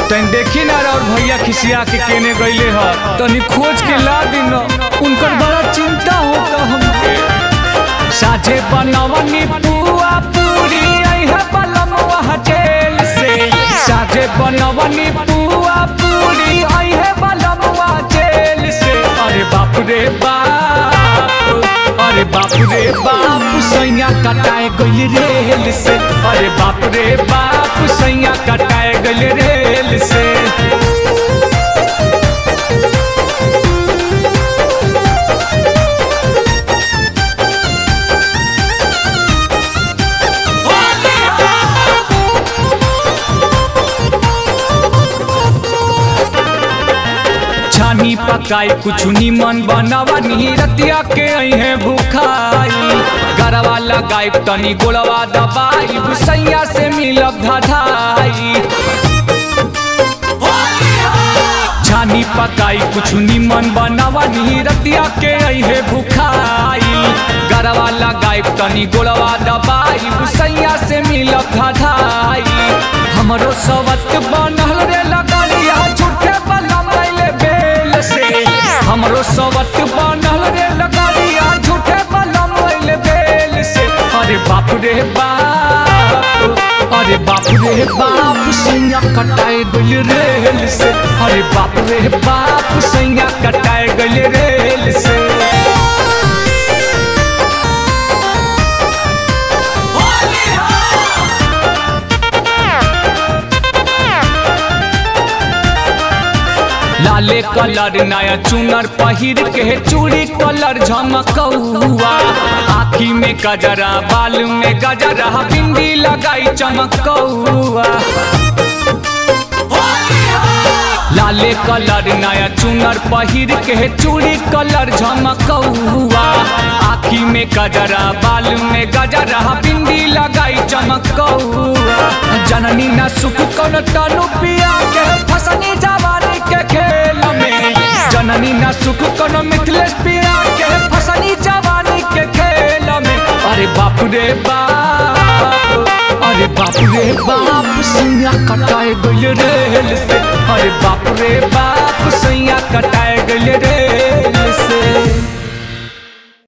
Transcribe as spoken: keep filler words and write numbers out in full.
तन देखी ना और भैया खिसिया के केने गईले ह तनी खोज के ला दिन उनकर बड़ा चिंता होता हमके। साझे बनवनी पुआ पूरी आई है बलमवा जेल से। साझे बनवनी पुआ पूरी आई है बलमवा जेल से। अरे बाप रे बाप, अरे बाप रे बाप सैया कटाए गइल रेल से। अरे बाप रे बाप सैया कटाए गइल रेल से। छानी पकाई कुछ निमन बनवानी रतिया के अहे भूखाई। गरवा लगाई तनी गोलवा दबाई सैया से मिलब धधाई। छानी पकाई कुछ निमन बनवानी रतिया के अहे भूखाई। गरवा लगाई तनी गोलवा दबाई सैया से मिलब धधाई। हमरो सवत बनल रे लगलिया झूठे बलम बेल से। हमरो सवत बनल रे लगलिया झूठे बलम बेल से। अरे बाप रे बाप, अरे बाप रे बाप सैया कटाए गइल रेल से। अरे बाप रे बाप सैया कटाए गइल रेल से। लाले कलर नया चुनर पहिर के चूड़ी कलर झमकौआ। आँखी में गजरा बाल में गजरा बिंदी लगाई चमकौआ। लाले कलर नया चुनर पहिर के चूड़ी कलर झमकौआ। आँखी में गजरा बाल में गजरा बिंदी लगाई चमकौआ। जननी न सुख कौन तनु पिया के फसनी जवानी के खेल में। जननी न सुख कौन मिथिलेश पिया के फसनी जवानी के खेल में। अरे बाप रे बाप, अरे बाप रे बाप सैया कटाए गइल रेल से। अरे बाप रे बाप सैया कटाए गइल रेल से।